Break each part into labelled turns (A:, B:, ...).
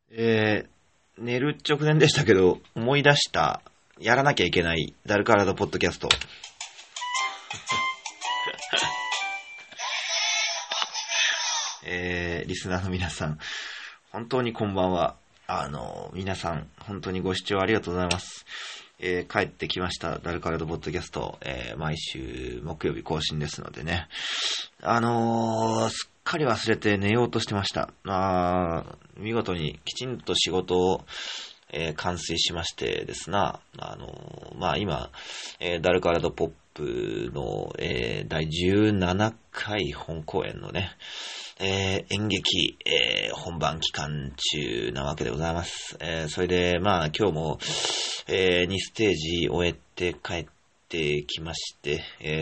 A: 寝る直前でしたけど、思い出した、やらなきゃいけないダルカラドポッドキャスト。リスナーの皆さん、本当にこんばんは。皆さん、本当にご視聴ありがとうございます。帰ってきました、ダルカラドポッドキャスト。毎週木曜日更新ですのでね。すっかり忘れて寝ようとしてました。見事にきちんと仕事を、完遂しましてですな。今、ダルカラドポップの、第17回本公演のね、演劇、本番期間中なわけでございます。それで、今日も、2ステージ終えて帰ってきまして、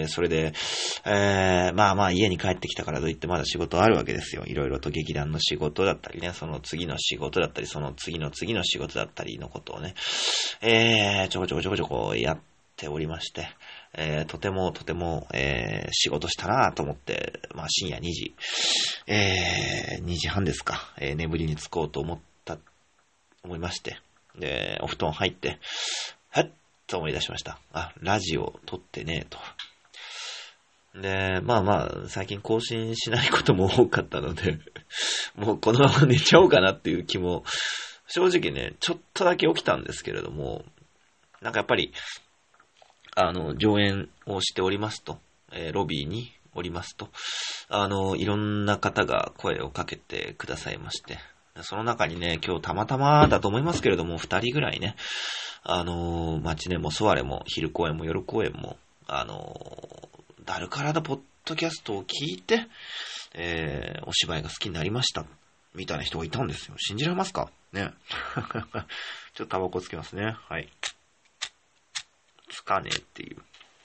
A: それで、家に帰ってきたからといってまだ仕事あるわけですよ。いろいろと劇団の仕事だったりね、その次の仕事だったり、その次の次の仕事だったりのことをね、ちょこちょこやっておりまして、とても、仕事したなと思って、深夜2時、2時半ですか、眠りにつこうと思いまして、で、お布団入って、はっと思い出しました。ラジオ撮ってねと。で、最近更新しないことも多かったので、もうこのまま寝ちゃおうかなっていう気も、正直ね、ちょっとだけ起きたんですけれども、なんかやっぱり、上演をしておりますと、ロビーにおりますと、いろんな方が声をかけてくださいまして、その中にね、今日たまたまだと思いますけれども、2人ぐらいね、マチネもソワレも昼公演も夜公演も、ダルカラドポッドキャストを聞いて、お芝居が好きになりました、みたいな人がいたんですよ。信じられますかね。ちょっとタバコつけますね。はい。つかねえっていう。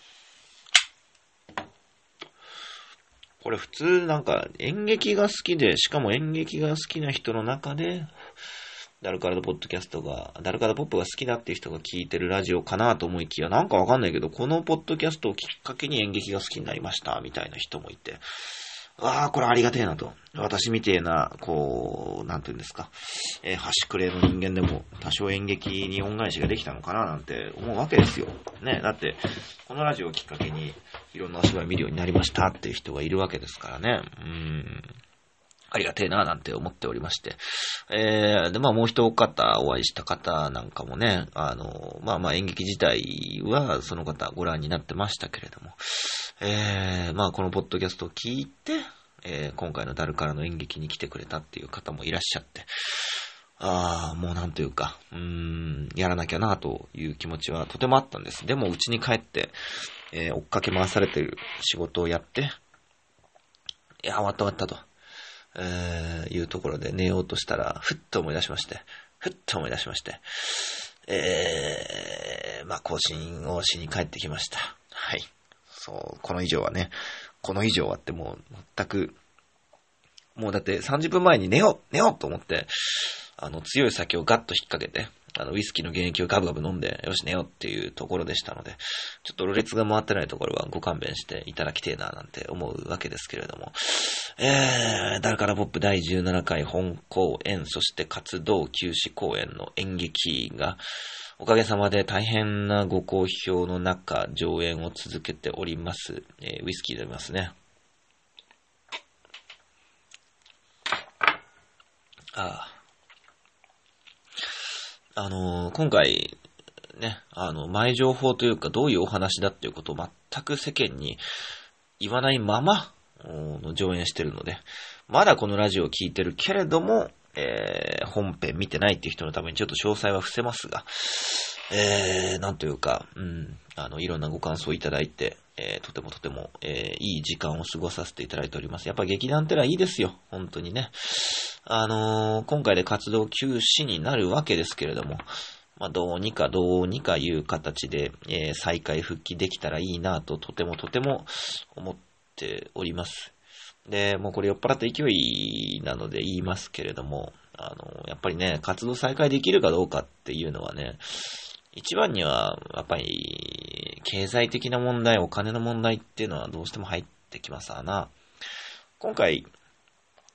A: これ普通なんか演劇が好きで、しかも演劇が好きな人の中で、ダルカラドポップが好きだっていう人が聞いてるラジオかなと思いきや、なんかわかんないけど、このポッドキャストをきっかけに演劇が好きになりました、みたいな人もいて、これありがてえなと。私みてえな、なんていうんですか、端くれの人間でも多少演劇に恩返しができたのかななんて思うわけですよ。ね、だって、このラジオをきっかけにいろんなお芝居見るようになりましたっていう人がいるわけですからね。ありがてえななんて思っておりまして。で、もう一方お会いした方なんかもね、演劇自体はその方ご覧になってましたけれども、このポッドキャストを聞いて、今回のダルカラの演劇に来てくれたっていう方もいらっしゃって、もうなんというか、やらなきゃなという気持ちはとてもあったんです。でも家に帰って、追っかけ回されている仕事をやって、終わったと。いうところで寝ようとしたら、ふっと思い出しまして、更新をしに帰ってきました。はい。そう、この以上はってもう全く、もうだって30分前に寝ようと思って、強い酒をガッと引っ掛けて、ウイスキーの原液をガブガブ飲んで、よし寝ようっていうところでしたので、ちょっとろれつが回ってないところはご勘弁していただきてえななんて思うわけですけれども、ダルカラポップ第17回本公演、そして活動休止公演の演劇が、おかげさまで大変なご好評の中、上演を続けております。ウイスキーで飲みますね。今回、ね、前情報というか、どういうお話だっていうことを全く世間に言わないまま、上演してるので、まだこのラジオを聞いてるけれども、本編見てないっていう人のためにちょっと詳細は伏せますが、なんというか、いろんなご感想いただいて、とても、いい時間を過ごさせていただいております。やっぱ劇団ってのはいいですよ。本当にね。今回で活動休止になるわけですけれども、どうにかいう形で、再開復帰できたらいいなと、とても思っております。で、もうこれ酔っ払った勢いなので言いますけれども、やっぱりね、活動再開できるかどうかっていうのはね、一番には、やっぱり、経済的な問題、お金の問題っていうのはどうしても入ってきますわな。今回、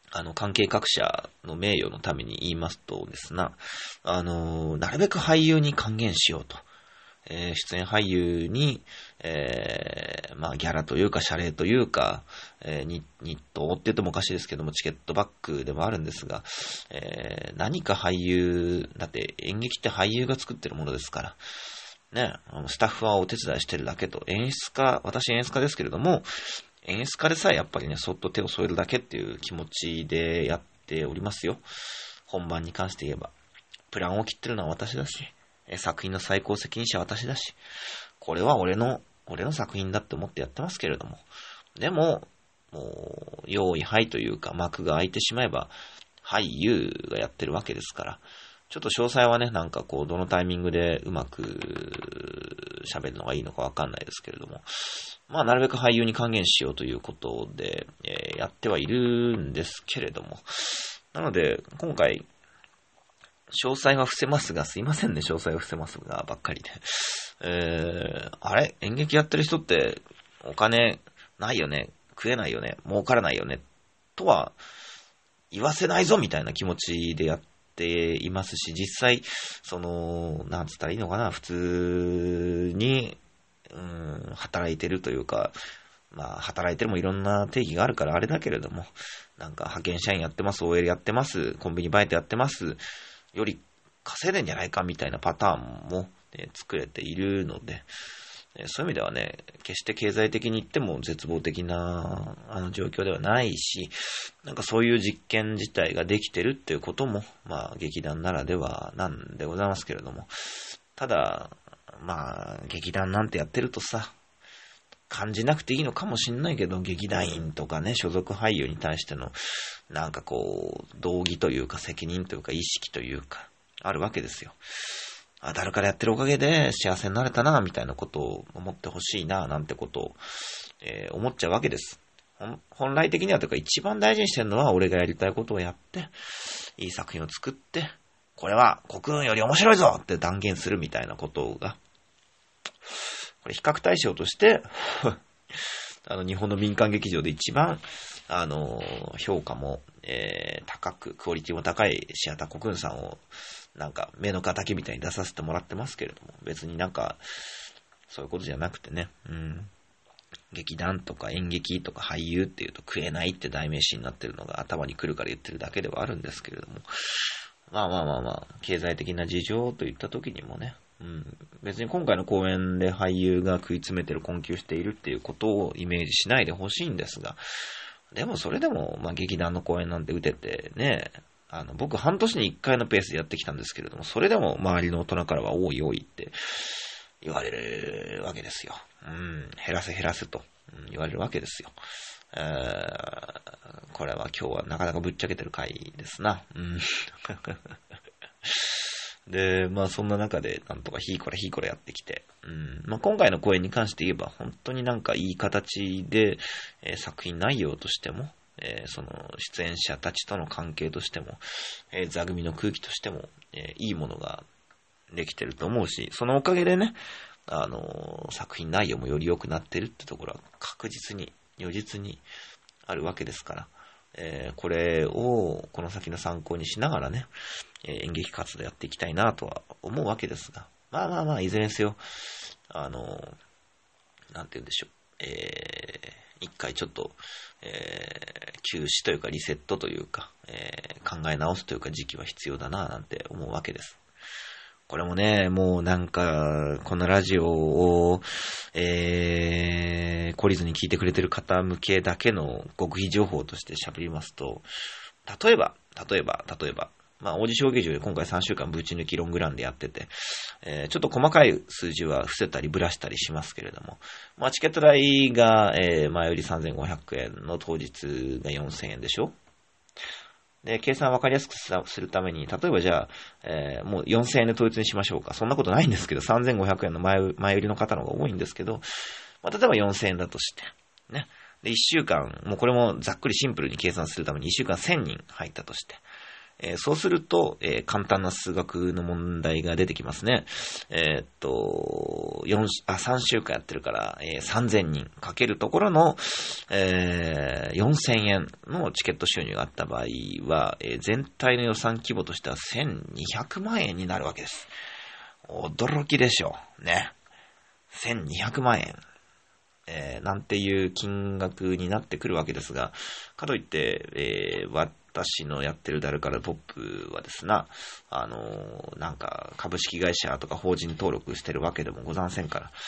A: 関係各社の名誉のために言いますとですな、なるべく俳優に還元しようと。出演俳優に、ギャラというか、謝礼というか、日当って言ってもおかしいですけども、チケットバックでもあるんですが、何か俳優、だって演劇って俳優が作ってるものですから、ね、スタッフはお手伝いしてるだけと、私演出家ですけれども、演出家でさえやっぱりね、そっと手を添えるだけっていう気持ちでやっておりますよ。本番に関して言えば。プランを切ってるのは私だし、作品の最高責任者は私だし、これは俺の作品だって思ってやってますけれども。でも、もう、用意はいというか、幕が開いてしまえば、俳優がやってるわけですから、ちょっと詳細はね、なんかこう、どのタイミングでうまく喋るのがいいのかわかんないですけれども、なるべく俳優に還元しようということで、やってはいるんですけれども、なので、今回、詳細は伏せますが、すいませんね、詳細は伏せますが、ばっかりで。演劇やってる人って、お金ないよね、食えないよね、儲からないよね、とは、言わせないぞ、みたいな気持ちでやっていますし、実際、なんつったらいいのかな、普通に、働いてるというか、働いてるもいろんな定義があるからあれだけれども、なんか派遣社員やってます、OL やってます、コンビニバイトやってます、より稼いでんじゃないかみたいなパターンも、作れているので、そういう意味ではね、決して経済的に言っても絶望的な状況ではないし、なんかそういう実験自体ができてるっていうことも、劇団ならではなんでございますけれども、ただ、劇団なんてやってるとさ、感じなくていいのかもしんないけど、劇団員とかね、所属俳優に対しての、なんかこう、道義というか責任というか意識というか、あるわけですよ。誰からやってるおかげで幸せになれたな、みたいなことを思ってほしいな、なんてことを、思っちゃうわけです。本来的にはというか一番大事にしてるのは、俺がやりたいことをやって、いい作品を作って、これは国運より面白いぞって断言するみたいなことが、これ比較対象として日本の民間劇場で一番評価も、高くクオリティも高いシアター国運さんをなんか目の敵みたいに出させてもらってますけれども、別になんかそういうことじゃなくてね、劇団とか演劇とか俳優っていうと食えないって代名詞になってるのが頭に来るから言ってるだけではあるんですけれども、経済的な事情といった時にもね、別に今回の公演で俳優が食い詰めてる、困窮しているっていうことをイメージしないでほしいんですが、でもそれでも、劇団の公演なんて打ててね、僕半年に1回のペースでやってきたんですけれども、それでも周りの大人からは多い多いって言われるわけですよ。減らせと、言われるわけですよ。これは今日はなかなかぶっちゃけてる回ですな。で、そんな中で、なんとかヒーコラやってきて、今回の公演に関して言えば、本当になんかいい形で、作品内容としても、その出演者たちとの関係としても、座組の空気としても、いいものができてると思うし、そのおかげでね、作品内容もより良くなってるってところは確実に、如実にあるわけですから、これをこの先の参考にしながらね、演劇活動やっていきたいなとは思うわけですが、いずれにせよ、なんて言うんでしょう、一回ちょっと、休止というかリセットというか、考え直すというか時期は必要だななんて思うわけです。これもね、もうなんか、このラジオを、懲りずに聞いてくれてる方向けだけの極秘情報として喋りますと、例えば、王子小劇場で今回3週間ぶち抜きロングランでやってて、ちょっと細かい数字は伏せたりブラしたりしますけれども、チケット代が、前売り3500円の当日が4000円でしょ。で、計算わかりやすくするために、例えばじゃあ、もう4000円で統一にしましょうか。そんなことないんですけど、3500円の前売りの方の方が多いんですけど、例えば4000円だとして、ね。で、1週間、もうこれもざっくりシンプルに計算するために1週間1000人入ったとして、 そうすると、簡単な数学の問題が出てきますね。3週間やってるから、3000人かけるところの、4000円のチケット収入があった場合は、全体の予算規模としては1200万円になるわけです。驚きでしょう。ね。1200万円。なんていう金額になってくるわけですが、かといって、私のやってるダルカラポップはですな、なんか株式会社とか法人登録してるわけでもございませんから、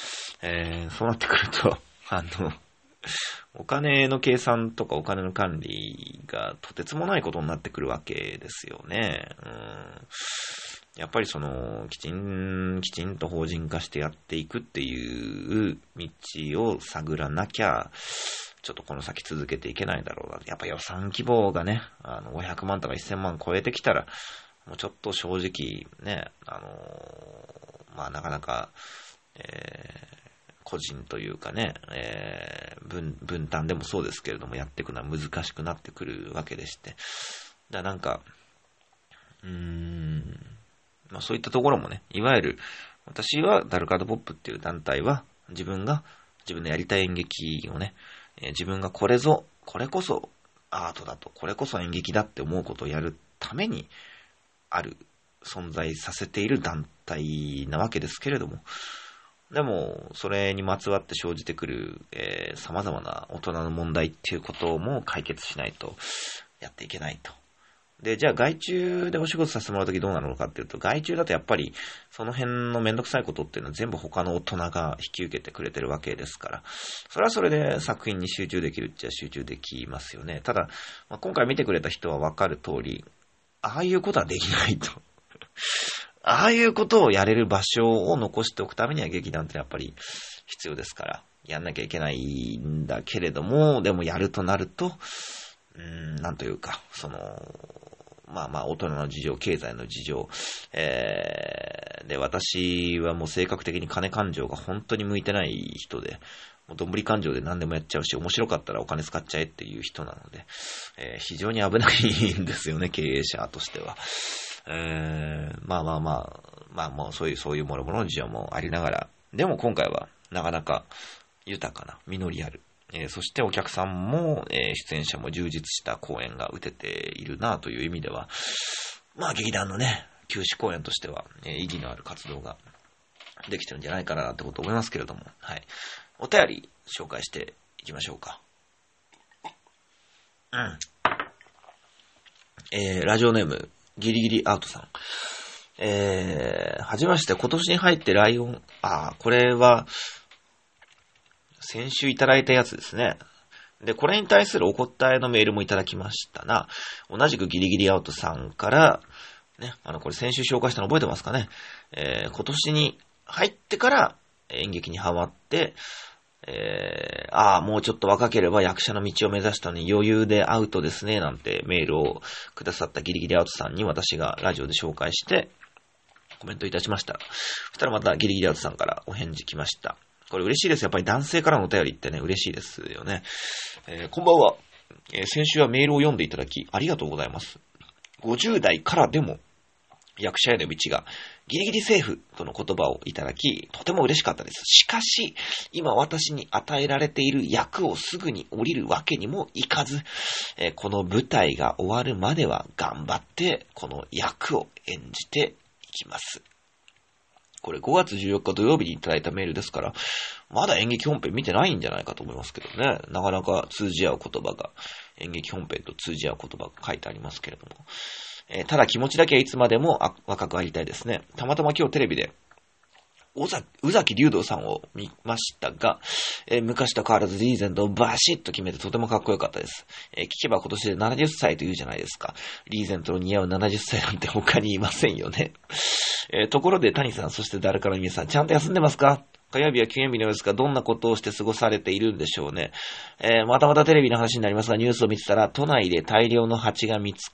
A: そうなってくると、お金の計算とかお金の管理がとてつもないことになってくるわけですよね。やっぱりきちんと法人化してやっていくっていう道を探らなきゃ、ちょっとこの先続けていけないだろうな。やっぱ予算規模がね、500万とか1000万超えてきたら、もうちょっと正直ね、なかなか、個人というかね、分担でもそうですけれども、やっていくのは難しくなってくるわけでして。なんか、そういったところもね、いわゆる、私はダルカードポップっていう団体は、自分のやりたい演劇をね、自分がこれこそアートだと、これこそ演劇だって思うことをやるために存在させている団体なわけですけれども、でも、それにまつわって生じてくる、様々な大人の問題っていうことも解決しないとやっていけないと。で、じゃあ外注でお仕事させてもらうときどうなるのかっていうと、外注だとやっぱりその辺のめんどくさいことっていうのは全部他の大人が引き受けてくれてるわけですから、それはそれで作品に集中できるっちゃ集中できますよね。ただ、今回見てくれた人はわかる通り、ああいうことはできないと。ああいうことをやれる場所を残しておくためには劇団ってやっぱり必要ですから、やんなきゃいけないんだけれども、でもやるとなると、なんというか、大人の事情、経済の事情、で、私はもう性格的に金感情が本当に向いてない人で、もうどんぶり感情で何でもやっちゃうし、面白かったらお金使っちゃえっていう人なので、非常に危ないんですよね、経営者としては。もうそういうもろもろの事情もありながら、でも今回はなかなか豊かな、実りある、そしてお客さんも、出演者も充実した公演が打てているなという意味では、劇団のね、休止公演としては、意義のある活動ができてるんじゃないかなってことを思いますけれども、はい。お便り紹介していきましょうか。ラジオネーム、ギリギリアウトさん。はじめまして、今年に入ってライオン、これは、先週いただいたやつですね。で、これに対するお答えのメールもいただきましたな。同じくギリギリアウトさんから、ね、これ先週紹介したの覚えてますかね。今年に入ってから演劇にハマって、もうちょっと若ければ役者の道を目指したのに余裕でアウトですね、なんてメールをくださったギリギリアウトさんに私がラジオで紹介してコメントいたしました。そしたらまたギリギリアウトさんからお返事来ました。これ嬉しいです。やっぱり男性からのお便りってね、嬉しいですよね。こんばんは。先週はメールを読んでいただきありがとうございます。50代からでも役者への道がギリギリセーフとの言葉をいただき、とても嬉しかったです。しかし、今私に与えられている役をすぐに降りるわけにもいかず、この舞台が終わるまでは頑張ってこの役を演じていきます。これ5月14日土曜日にいただいたメールですから、まだ演劇本編見てないんじゃないかと思いますけどね。なかなか通じ合う言葉が、演劇本編と通じ合う言葉が書いてありますけれども。ただ気持ちだけはいつまでも若くありたいですね。たまたま今日テレビで、宇崎竜童さんを見ましたが、昔と変わらずリーゼントをバシッと決めてとてもかっこよかったです。聞けば今年で70歳というじゃないですか。リーゼントの似合う70歳なんて他にいませんよね。ところで谷さん、そして誰から皆さん、ちゃんと休んでますか？火曜日は休園日のようですが、どんなことをして過ごされているんでしょうね。またまたテレビの話になりますが、ニュースを見てたら、都内で大量の蜂が見つかっ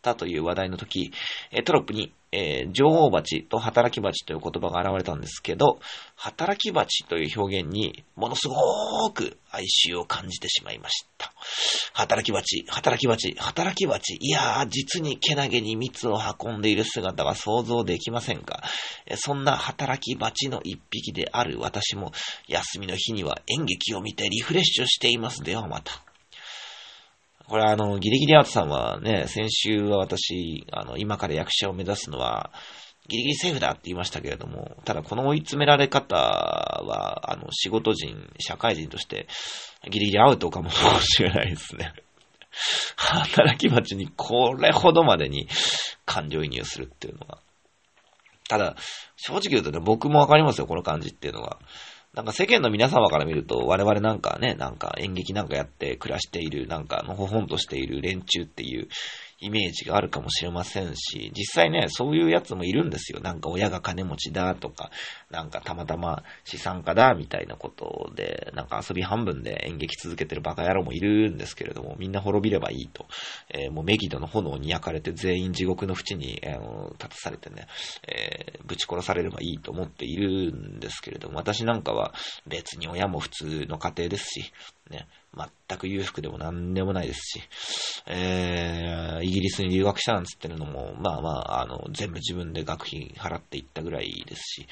A: たという話題の時、トロップに、女王蜂と働き蜂という言葉が現れたんですけど、働き蜂という表現にものすごく哀愁を感じてしまいました。働き蜂、働き蜂、働き蜂。いやー、実にけなげに蜜を運んでいる姿は想像できませんか。そんな働き蜂の一匹である私も、休みの日には演劇を見てリフレッシュしています。ではまた。これギリギリアートさんはね、先週は私、今から役者を目指すのは、ギリギリセーフだって言いましたけれども、ただこの追い詰められ方は、仕事人、社会人として、ギリギリアウトかもしれないですね。働き蜂にこれほどまでに感情移入するっていうのは。ただ、正直言うとね、僕もわかりますよ、この感じっていうのは。なんか世間の皆様から見ると、我々なんかね、なんか演劇なんかやって暮らしている、なんかのほほんとしている連中っていうイメージがあるかもしれませんし、実際ね、そういうやつもいるんですよ。なんか親が金持ちだとか、なんかたまたま資産家だみたいなことで、なんか遊び半分で演劇続けてるバカ野郎もいるんですけれども、みんな滅びればいいと。もうメギドの炎に焼かれて全員地獄の淵に、立たされてね、ぶち殺されればいいと思っているんですけれども、私なんかは別に親も普通の家庭ですし、ね、全く裕福でも何でもないですし、イギリスに留学したなんつってるのも、まあまあ、全部自分で学費払っていったぐらいですし、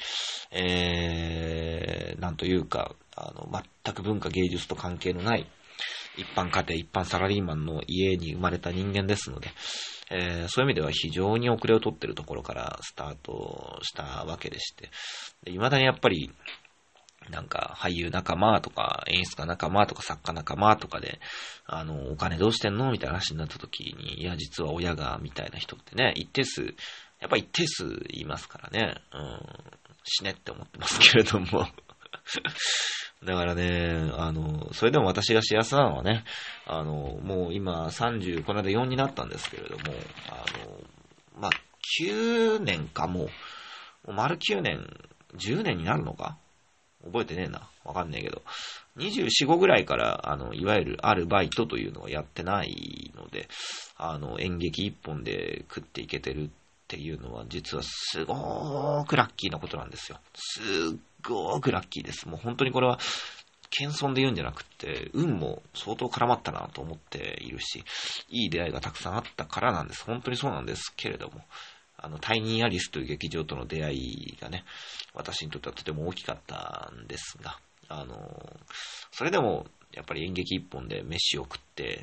A: なんというか、全く文化芸術と関係のない一般家庭、一般サラリーマンの家に生まれた人間ですので、そういう意味では非常に遅れを取っているところからスタートしたわけでして、未だにやっぱり、なんか俳優仲間とか演出家仲間とか作家仲間とかで、お金どうしてんのみたいな話になった時に、いや実は親がみたいな人ってね、やっぱり一定数いますからね、死ねって思ってますけれども。だからね、それでも私が幸せなのはね、もう今30、この間4になったんですけれども、まあ、9年かもう丸9年、10年になるのか覚えてねえな。わかんねえけど。24、5ぐらいから、いわゆるアルバイトというのをやってないので、演劇一本で食っていけてるっていうのは、実はすごーくラッキーなことなんですよ。すっごーくラッキーです。もう本当にこれは、謙遜で言うんじゃなくて、運も相当絡まったなと思っているし、いい出会いがたくさんあったからなんです。本当にそうなんですけれども。タイニーアリスという劇場との出会いがね、私にとってはとても大きかったんですが、それでも、やっぱり演劇一本で飯を食って、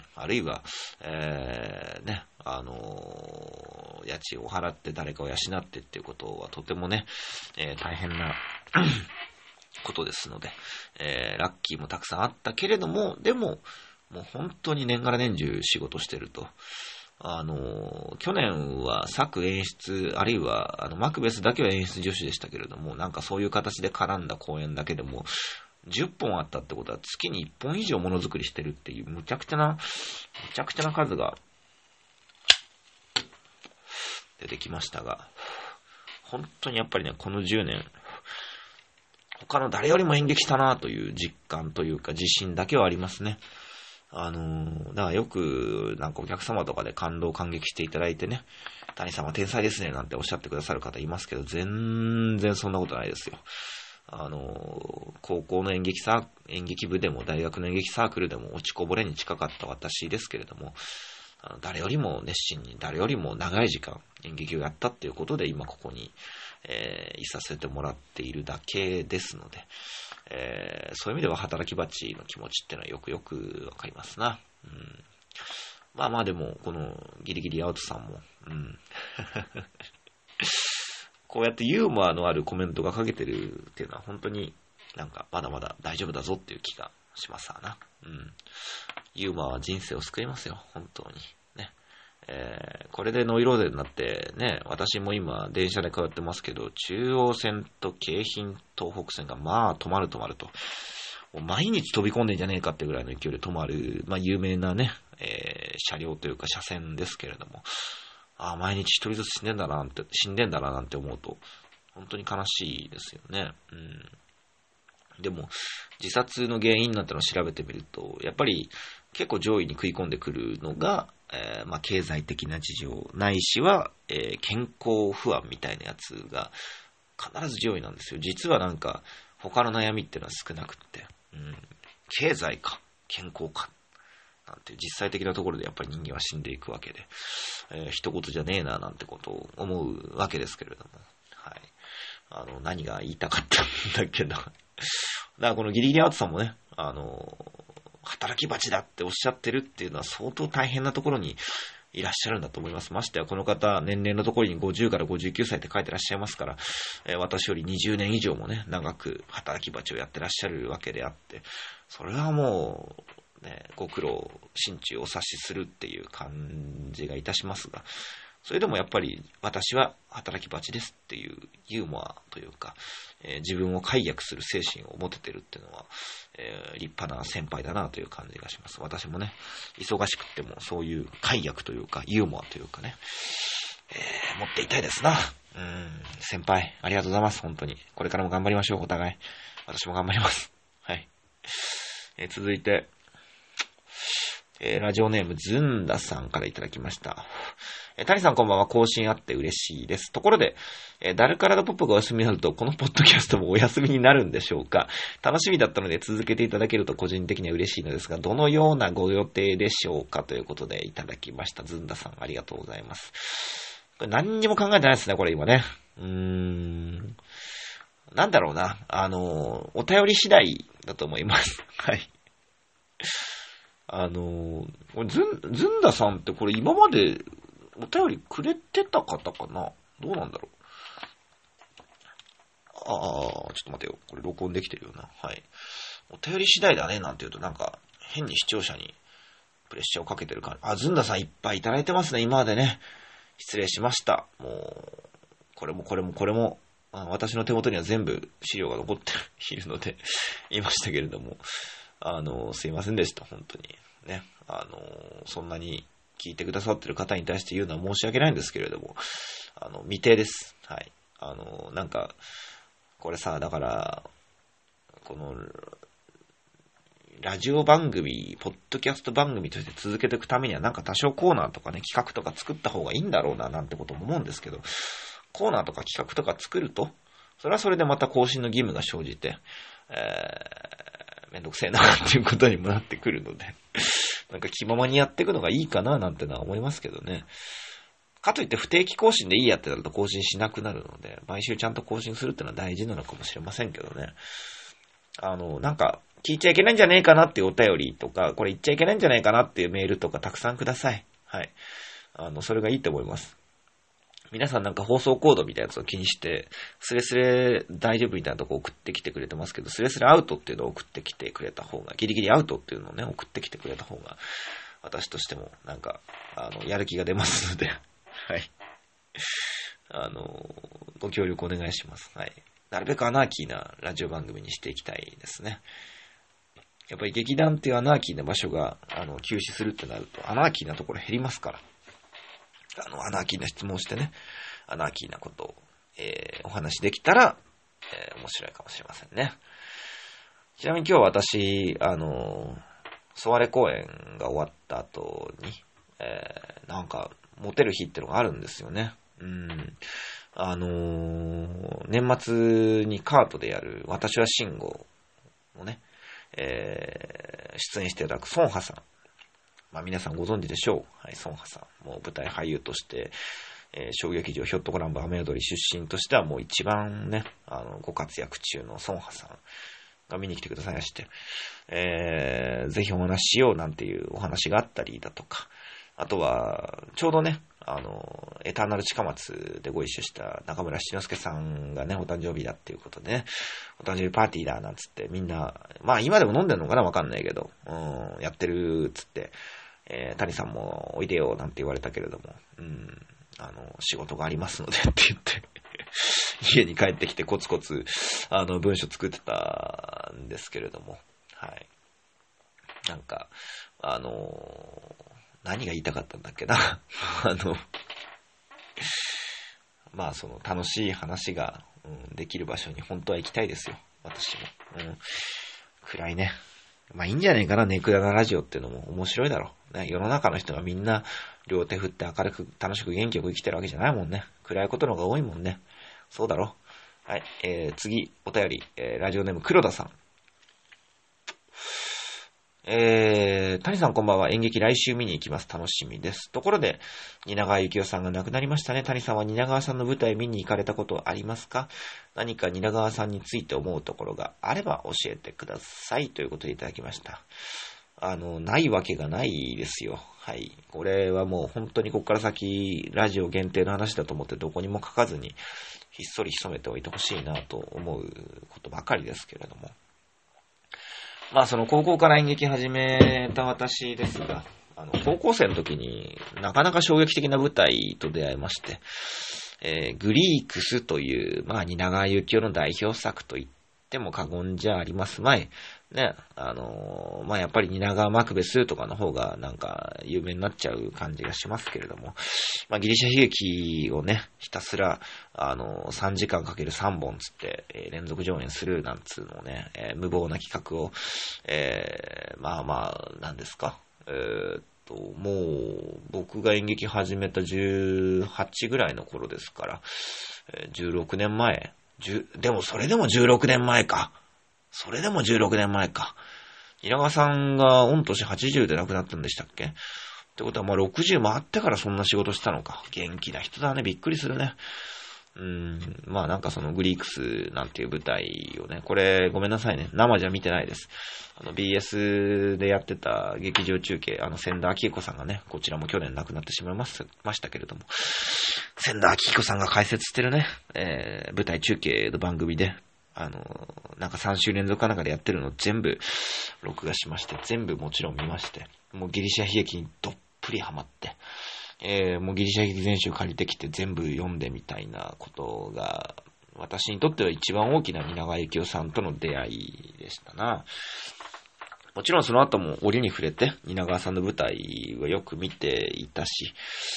A: あるいは、ね、家賃を払って誰かを養ってっていうことはとてもね、大変なことですので、ラッキーもたくさんあったけれども、でも、もう本当に年がら年中仕事してると、去年は作演出、あるいは、マクベスだけは演出助手でしたけれども、なんかそういう形で絡んだ公演だけでも、10本あったってことは月に1本以上ものづくりしてるっていう、むちゃくちゃな数が出てきましたが、本当にやっぱりね、この10年、他の誰よりも演劇したなという実感というか自信だけはありますね。だからよく、なんかお客様とかで感激していただいてね、谷さんは天才ですね、なんておっしゃってくださる方いますけど、全然そんなことないですよ。高校の演劇部でも大学の演劇サークルでも落ちこぼれに近かった私ですけれども、誰よりも熱心に、誰よりも長い時間演劇をやったっていうことで今ここに、いさせてもらっているだけですので、そういう意味では働き蜂の気持ちっていうのはよくよくわかりますな。まあまあでも、このギリギリアウトさんも、こうやってユーモアのあるコメントがかけてるっていうのは本当になんかまだまだ大丈夫だぞっていう気がしますわな。ユーモアは人生を救いますよ、本当に。ね。これでノイローゼになってね、私も今電車で通ってますけど、中央線と京浜東北線がまあ止まると。もう毎日飛び込んでんじゃねえかってぐらいの勢いで止まる、まあ有名なね、車両というか車線ですけれども、毎日一人ずつ死んでんだななんて思うと、本当に悲しいですよね。でも、自殺の原因なんてのを調べてみると、やっぱり結構上位に食い込んでくるのが、 経済的な事情、ないしは、健康不安みたいなやつが必ず上位なんですよ。実はなんか、他の悩みっていうのは少なくって、経済か、健康か、なんて実際的なところでやっぱり人間は死んでいくわけで、一言じゃねえななんてことを思うわけですけれども、はい。何が言いたかったんだっけど、だからこのギリギリアートさんもね、働き蜂だっておっしゃってるっていうのは相当大変なところにいらっしゃるんだと思います。ましてやこの方、年齢のところに50から59歳って書いてらっしゃいますから、私より20年以上もね、長く働き蜂をやってらっしゃるわけであって、それはもう、ね、ご苦労、心中お察しするっていう感じがいたしますが、それでもやっぱり私は働き蜂ですっていうユーモアというか、自分を解約する精神を持ててるっていうのは、立派な先輩だなという感じがします。私もね、忙しくってもそういう解約というかユーモアというかね、持っていたいですな。先輩ありがとうございます。本当にこれからも頑張りましょう。お互い私も頑張ります。はい。続いて、ラジオネームずんださんからいただきました。谷さんこんばんは。更新あって嬉しいです。ところで、ダルカラドポップがお休みになると、このポッドキャストもお休みになるんでしょうか。楽しみだったので続けていただけると個人的には嬉しいのですが、どのようなご予定でしょうかということでいただきました。ずんださんありがとうございます。これ何にも考えてないですね、これ今ね。なんだろうな。お便り次第だと思います。はい。ずんださんってこれ今までお便りくれてた方かな？どうなんだろう。ちょっと待てよ。これ録音できてるよな。はい。お便り次第だねなんて言うとなんか変に視聴者にプレッシャーをかけてる感じ。ずんださんいっぱいいただいてますね。今までね。失礼しました。もう、これも、私の手元には全部資料が残っているので言いましたけれども、すいませんでした。本当に。ね。そんなに聞いてくださってる方に対して言うのは申し訳ないんですけれども、未定です。はい。なんか、これさ、だから、この、ラジオ番組、ポッドキャスト番組として続けていくためにはなんか多少コーナーとかね、企画とか作った方がいいんだろうな、なんてことも思うんですけど、コーナーとか企画とか作ると、それはそれでまた更新の義務が生じて、めんどくせえな、っていうことにもなってくるので、なんか気ままにやっていくのがいいかな、なんてのは思いますけどね。かといって不定期更新でいいやってなると更新しなくなるので、毎週ちゃんと更新するってのは大事なのかもしれませんけどね。なんか、聞いちゃいけないんじゃねえかなっていうお便りとか、これ言っちゃいけないんじゃないかなっていうメールとかたくさんください。はい。それがいいと思います。皆さんなんか放送コードみたいなやつを気にして、スレスレ大丈夫みたいなとこ送ってきてくれてますけど、スレスレアウトっていうのを送ってきてくれた方が、ギリギリアウトっていうのをね、送ってきてくれた方が、私としてもなんか、やる気が出ますので、はい。ご協力お願いします。はい。なるべくアナーキーなラジオ番組にしていきたいですね。やっぱり劇団っていうアナーキーな場所が、休止するってなると、アナーキーなところ減りますから。アナーキーな質問をしてね、アナーキーなことを、お話できたら、面白いかもしれませんね。ちなみに今日私、ソワレ公演が終わった後に、なんか、モテる日ってのがあるんですよね。年末にカートでやる、私は慎吾のね、出演していただく孫波さん。まあ皆さんご存知でしょう。はい、孫波さん。もう舞台俳優として、小劇場ひょっとこらんぼ雨踊り出身としてはもう一番ね、ご活躍中の孫波さんが見に来てくださいまして、ぜひお話ししようなんていうお話があったりだとか、あとは、ちょうどね、エターナル近松でご一緒した中村七之助さんがね、お誕生日だっていうことでね、お誕生日パーティーだなんつってみんな、まあ今でも飲んでんのかなわかんないけど、やってるつって、谷さんもおいでよなんて言われたけれども、仕事がありますのでって言って、家に帰ってきてコツコツ、文章作ってたんですけれども、はい。なんか、何が言いたかったんだっけな。まあその楽しい話が、できる場所に本当は行きたいですよ。私も。暗いね。 まあいいんじゃねえかな、ネクラなラジオっていうのも面白いだろう。ね、世の中の人がみんな両手振って明るく楽しく元気よく生きてるわけじゃないもんね。暗いことの方が多いもんね。そうだろ。はい、次、お便り、ラジオネーム黒田さん。谷さんこんばんは。演劇来週見に行きます。楽しみです。ところで、蜷川幸雄さんが亡くなりましたね。谷さんは蜷川さんの舞台見に行かれたことありますか？何か蜷川さんについて思うところがあれば教えてください。ということでいただきました。ないわけがないですよ。はい。これはもう本当にここから先、ラジオ限定の話だと思ってどこにも書かずに、ひっそり潜めておいてほしいなと思うことばかりですけれども。まあその高校から演劇始めた私ですが、高校生の時になかなか衝撃的な舞台と出会いまして、グリークスという、まあ蜷川幸雄の代表作と言っても過言じゃありますまい。ね、まあやっぱり蜷川マクベスとかの方がなんか有名になっちゃう感じがしますけれども、まあギリシャ悲劇をね、ひたすら、3時間かける3本つって、連続上演するなんつうのをね、無謀な企画を、まあ、なんですか、もう、僕が演劇始めた18ぐらいの頃ですから、16年前、でもそれでも16年前か。それでも16年前か。蜷川さんが御年80で亡くなったんでしたっけ？ってことはまあ60回ってからそんな仕事したのか。元気な人だね。びっくりするね。まあなんかそのグリークスなんていう舞台をね、これごめんなさいね。生じゃ見てないです。BS でやってた劇場中継、千田明彦さんがね、こちらも去年亡くなってしまいましたけれども、千田明彦さんが解説してるね、舞台中継の番組で、なんか3週連続かなんかでやってるの全部録画しまして、全部もちろん見まして、もうギリシャ悲劇にどっぷりハマって、もうギリシャ悲劇全集借りてきて全部読んでみたいなことが、私にとっては一番大きな蜷川幸雄さんとの出会いでしたな。もちろんその後も折に触れて、蜷川さんの舞台はよく見ていたし、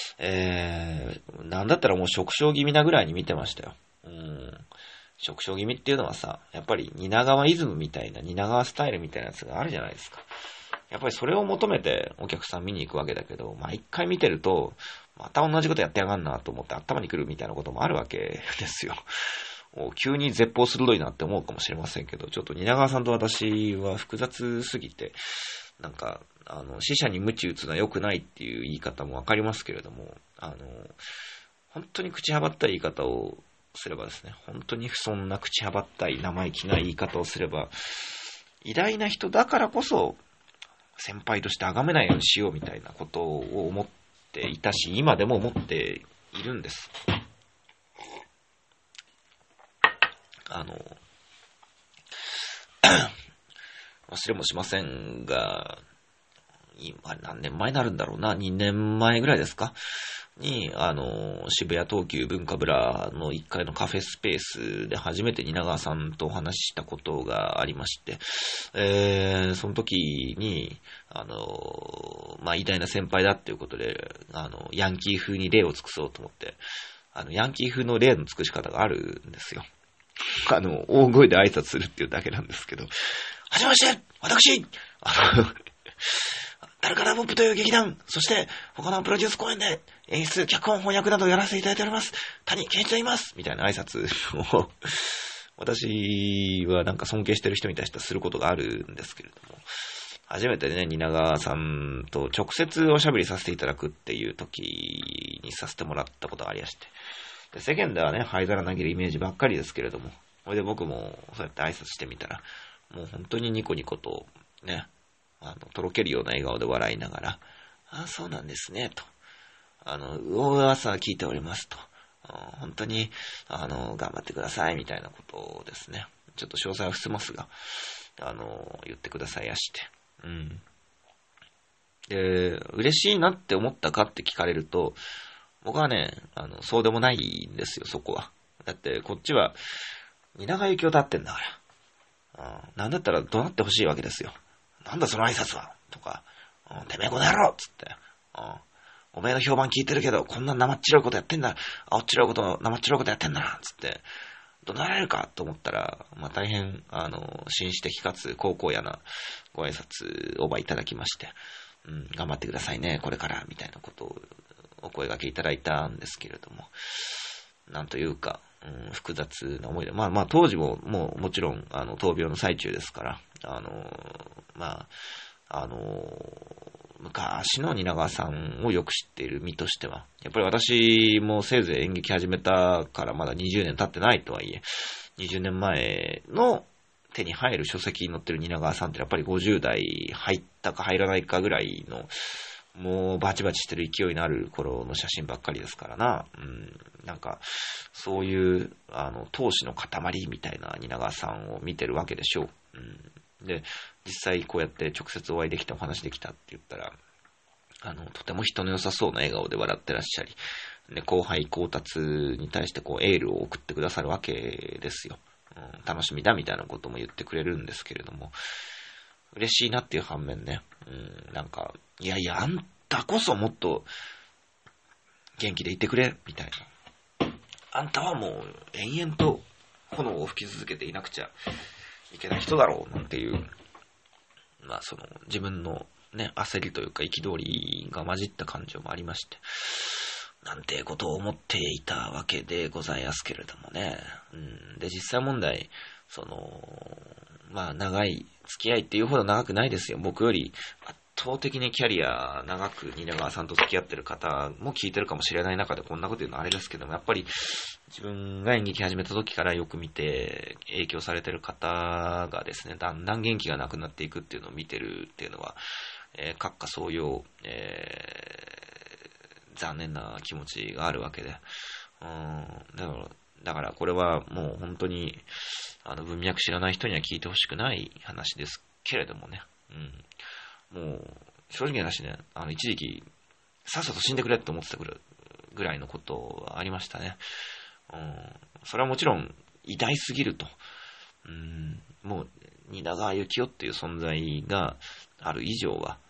A: なんだったらもう縮小気味なぐらいに見てましたよ。縮小気味っていうのはさ、やっぱり蜷川イズムみたいな、蜷川スタイルみたいなやつがあるじゃないですか。やっぱりそれを求めてお客さん見に行くわけだけど、一回見てると、また同じことやってやがんなと思って頭に来るみたいなこともあるわけですよ。もう急に絶望鋭いなって思うかもしれませんけど、ちょっと蜷川さんと私は複雑すぎて、なんか、死者に鞭打つのは良くないっていう言い方もわかりますけれども、本当に口はばったい言い方をすればですね、本当に不遜な口はばったい生意気な言い方をすれば、偉大な人だからこそ先輩として崇めないようにしようみたいなことを思っていたし、今でも思っているんです。忘れもしませんが、今何年前になるんだろうな、2年前ぐらいですかに、渋谷東急文化ブラの1階のカフェスペースで初めて蜷川さんとお話ししたことがありまして、その時に、偉大な先輩だっていうことで、ヤンキー風に礼を尽くそうと思って、ヤンキー風の礼の尽くし方があるんですよ。大声で挨拶するっていうだけなんですけど、はじめまして、私、ダルカラボップという劇団、そして他のプロデュース公演で演出、脚本、翻訳などをやらせていただいております。谷健一と言います。みたいな挨拶を私はなんか尊敬してる人に対してすることがあるんですけれども、初めてね、蜷川さんと直接おしゃべりさせていただくっていう時にさせてもらったことがありまして、で世間ではね、灰皿投げるイメージばっかりですけれども、それで僕もそうやって挨拶してみたら、もう本当にニコニコとね、とろけるような笑顔で笑いながら、そうなんですね、と。噂聞いておりますと。本当に、頑張ってください、みたいなことをですね。ちょっと詳細は伏せますが、言ってくださいやして。で、嬉しいなって思ったかって聞かれると、僕はね、そうでもないんですよ、そこは。だって、こっちは、蜷川幸雄だってんだから。なんだったら怒鳴ってほしいわけですよ。なんだその挨拶はとか、てめえこの野郎つって、おめえの評判聞いてるけど、こんな生っ白いことやってんだ、青っ白いこと、生っ白いことやってんだなつって、 怒鳴られるかと思ったら、大変、紳士的かつ高校やなご挨拶をいただきまして、頑張ってくださいね、これから、みたいなことをお声掛けいただいたんですけれども、なんというか、複雑な思いで、当時ももちろん、闘病の最中ですから、昔の蜷川さんをよく知っている身としては、やっぱり私もせいぜい演劇始めたからまだ20年経ってないとはいえ、20年前の手に入る書籍に載ってる蜷川さんってやっぱり50代入ったか入らないかぐらいの、もうバチバチしてる勢いのある頃の写真ばっかりですからな。なんか、そういう、闘志の塊みたいな蜷川さんを見てるわけでしょう。で、実際こうやって直接お会いできてお話できたって言ったら、とても人の良さそうな笑顔で笑ってらっしゃり、で、後輩後達に対してこうエールを送ってくださるわけですよ。楽しみだみたいなことも言ってくれるんですけれども、嬉しいなっていう反面ね、なんか、いやいや、あんたこそもっと元気でいてくれ、みたいな。あんたはもう延々と炎を吹き続けていなくちゃいけない人だろう、なんていう、自分のね、焦りというか憤りが混じった感情もありまして、なんてことを思っていたわけでございますけれどもね。で、実際問題、長い付き合いっていうほど長くないですよ。僕より圧倒的にキャリア長く蜷川さんと付き合ってる方も聞いてるかもしれない中でこんなこと言うのはあれですけども、やっぱり自分が演劇始めた時からよく見て影響されてる方がですね、だんだん元気がなくなっていくっていうのを見てるっていうのは、閣下総用、残念な気持ちがあるわけで、だからこれはもう本当に文脈知らない人には聞いてほしくない話ですけれどもね、もう正直な話ね、一時期さっさと死んでくれって思ってたぐらいのことはありましたね。それはもちろん偉大すぎると、もう蜷川幸雄っていう存在がある以上は、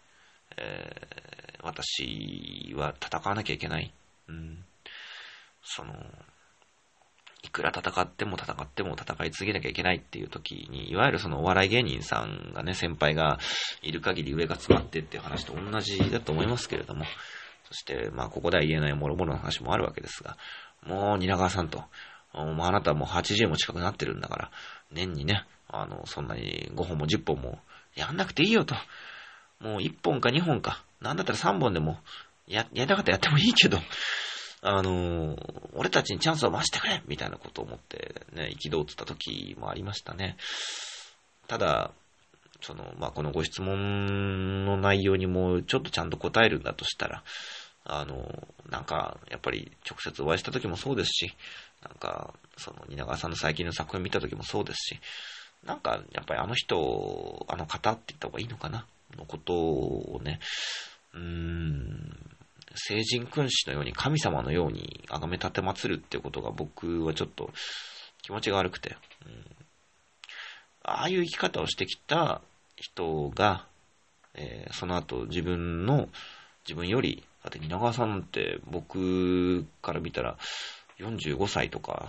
A: 私は戦わなきゃいけない。いくら戦っても戦い続けなきゃいけないっていう時に、いわゆるお笑い芸人さんがね、先輩がいる限り上が詰まってっていう話と同じだと思いますけれども、そして、ここでは言えない諸々の話もあるわけですが、もう蜷川さんと、あなたはもう80も近くなってるんだから、年にね、そんなに5本も10本もやんなくていいよと。もう1本か2本か、なんだったら3本でも、やりたかったらやってもいいけど、俺たちにチャンスを回してくれみたいなことを思ってね、憤ってた時もありましたね。ただ、このご質問の内容にもちょっとちゃんと答えるんだとしたら、やっぱり直接お会いした時もそうですし、蜷川さんの最近の作品見た時もそうですし、やっぱりあの方って言った方がいいのかなのことをね、聖人君子のように神様のように崇め立て祀るっていうことが僕はちょっと気持ちが悪くて、ああいう生き方をしてきた人が、その後自分より、だって蜷川さんなんて僕から見たら45歳とか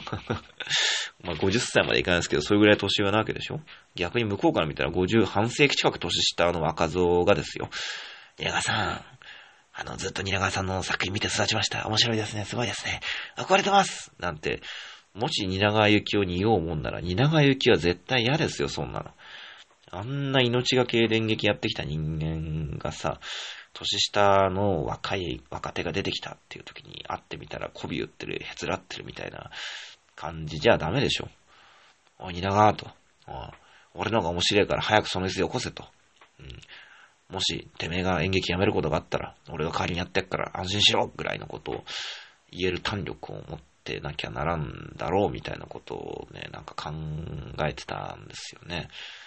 A: 50歳までいかないですけど、それぐらい年上なわけでしょ。逆に向こうから見たら50半世紀近く年下の若造がですよ、蜷川さん、ずっと蜷川さんの作品見て育ちました。面白いですね。すごいですね。憧れてます。なんて、もし蜷川幸雄に言おうもんなら、蜷川幸雄は絶対嫌ですよ、そんなの。あんな命がけ電撃やってきた人間がさ、年下の若手が出てきたっていう時に会ってみたら、媚び売ってる、へつらってるみたいな感じじゃダメでしょ。おい、蜷川と。俺の方が面白いから早くその椅子よこせと。もし、てめえが演劇やめることがあったら、俺が代わりにやってやっから安心しろぐらいのことを言える胆力を持ってなきゃならんだろうみたいなことをね、考えてたんですよね。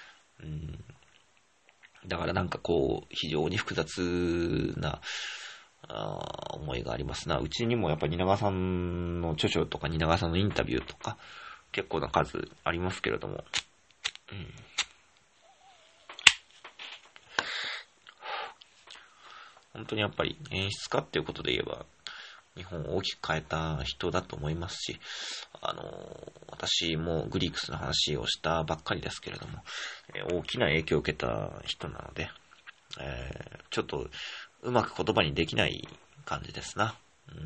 A: だから非常に複雑な思いがありますな。うちにもやっぱり蜷川さんの著書とか蜷川さんのインタビューとか結構な数ありますけれども、本当にやっぱり演出家っていうことで言えば、 日本を大きく変えた人だと思いますし、私もグリークスの話をしたばっかりですけれども、大きな影響を受けた人なので、ちょっとうまく言葉にできない感じですな。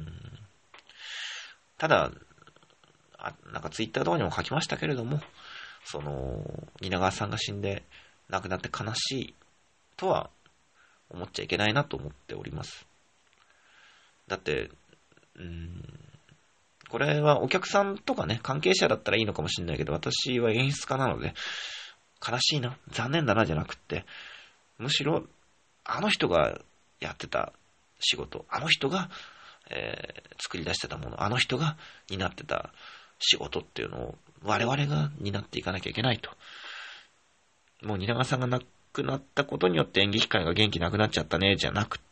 A: ただ、なんかツイッターとかにも書きましたけれども、蜷川さんが死んで亡くなって悲しいとは思っちゃいけないなと思っております。だって、これはお客さんとかね、関係者だったらいいのかもしれないけど、私は演出家なので、悲しいな、残念だなじゃなくって、むしろ、あの人がやってた仕事、あの人が、作り出してたもの、あの人が担ってた仕事っていうのを我々が担っていかなきゃいけないと。もう蜷川さんが亡くなったことによって演劇界が元気なくなっちゃったね、じゃなくって、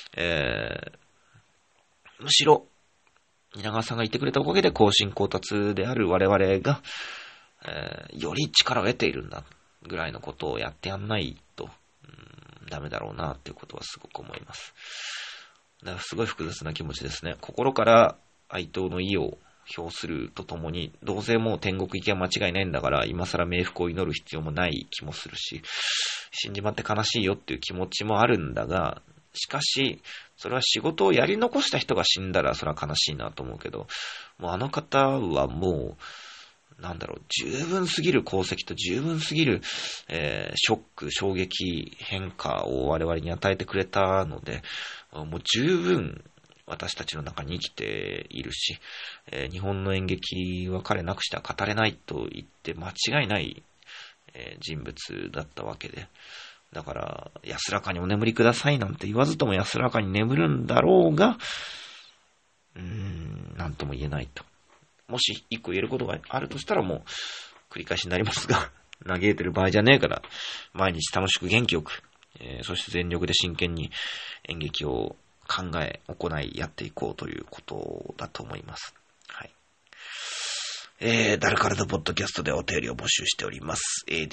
A: むしろ、蜷川さんがいてくれたおかげで後進後達である我々が、より力を得ているんだぐらいのことをやってやんないと、ダメだろうなっていうことはすごく思います。だからすごい複雑な気持ちですね。心から哀悼の意を表するとともに、どうせもう天国行きは間違いないんだから、今更冥福を祈る必要もない気もするし、死んじまって悲しいよっていう気持ちもあるんだが、しかし、それは仕事をやり残した人が死んだらそれは悲しいなと思うけど、もうあの方はもう、十分すぎる功績と十分すぎる、ショック、衝撃、変化を我々に与えてくれたので、もう十分私たちの中に生きているし、日本の演劇は彼なくしては語れないと言って間違いない、人物だったわけで、だから安らかにお眠りくださいなんて言わずとも安らかに眠るんだろうが、なんとも言えないと。もし一個言えることがあるとしたらもう繰り返しになりますが、嘆いてる場合じゃねえから、毎日楽しく元気よく、そして全力で真剣に演劇を考え、行い、やっていこうということだと思います。はい。ダルカルドポッドキャストでお便りを募集しております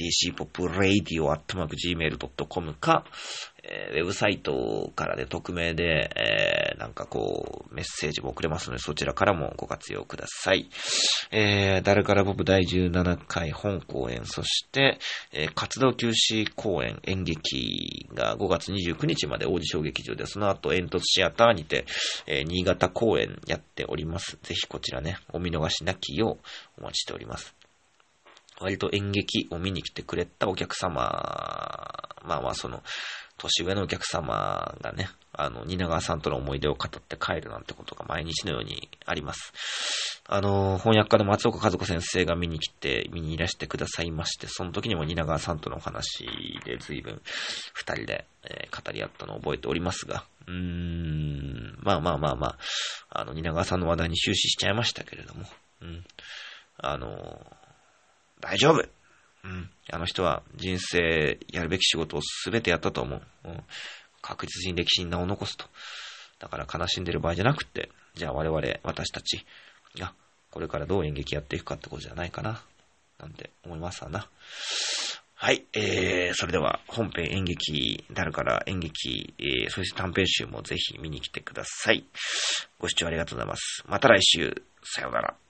A: 。dcpopradio@gmail.com か、ウェブサイトからで匿名で、メッセージも送れますので、そちらからもご活用ください。ダルカラポップ第17回本公演、そして、活動休止公演演劇が5月29日まで王子小劇場で、その後煙突シアターにて、新潟公演やっております。ぜひこちらね、お見逃しなきようお待ちしております。割と演劇を見に来てくれたお客様、年上のお客様がね、蜷川さんとの思い出を語って帰るなんてことが毎日のようにあります。翻訳家の松岡和子先生が見にいらしてくださいまして、その時にも蜷川さんとのお話で随分二人で、語り合ったのを覚えておりますが、蜷川さんの話題に終始しちゃいましたけれども、大丈夫。あの人は人生やるべき仕事をすべてやったと思う。確実に歴史に名を残すと。だから悲しんでる場合じゃなくて、じゃあ私たちがこれからどう演劇やっていくかってことじゃないかな。なんて思いますわな。はい。それでは本編演劇、ダルカラ演劇、そして短編集もぜひ見に来てください。ご視聴ありがとうございます。また来週。さようなら。